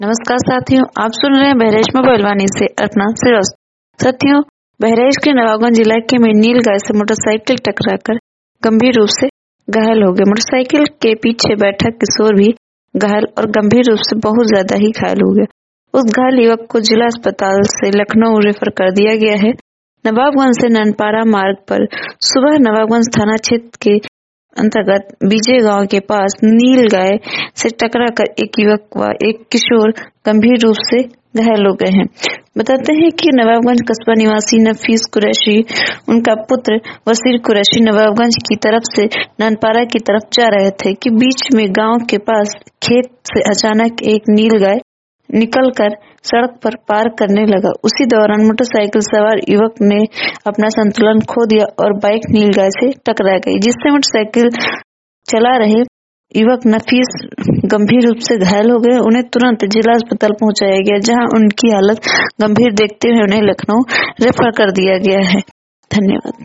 नमस्कार साथियों, आप सुन रहे हैं बहरेच में पहलवानी से अर्पणा श्रीवास्तव। साथियों, बहरेच के नवाबगंज इलाके में नील गाय से मोटरसाइकिल टकराकर गंभीर रूप से घायल हो गए। मोटरसाइकिल के पीछे बैठा किशोर भी घायल और गंभीर रूप से बहुत ज्यादा ही घायल हो गया। उस घायल युवक को जिला अस्पताल से लखनऊ रेफर कर दिया गया है। नवाबगंज से ननपारा मार्ग पर सुबह नवाबगंज थाना क्षेत्र के अंतर्गत बीजे गांव के पास नील गाय से टकराकर एक युवक व एक किशोर गंभीर रूप से घायल हो गए हैं। बताते हैं कि नवाबगंज कस्बा निवासी नफीस कुरैशी, उनका पुत्र वसीर कुरैशी नवाबगंज की तरफ से ननपारा की तरफ जा रहे थे कि बीच में गांव के पास खेत से अचानक एक नील गाय निकलकर सड़क पर पार करने लगा। उसी दौरान मोटरसाइकिल सवार युवक ने अपना संतुलन खो दिया और बाइक नील गाय से टकरा गई, जिससे मोटरसाइकिल चला रहे युवक नफीस गंभीर रूप से घायल हो गए। उन्हें तुरंत जिला अस्पताल पहुंचाया गया, जहां उनकी हालत गंभीर देखते हुए उन्हें लखनऊ रेफर कर दिया गया है। धन्यवाद।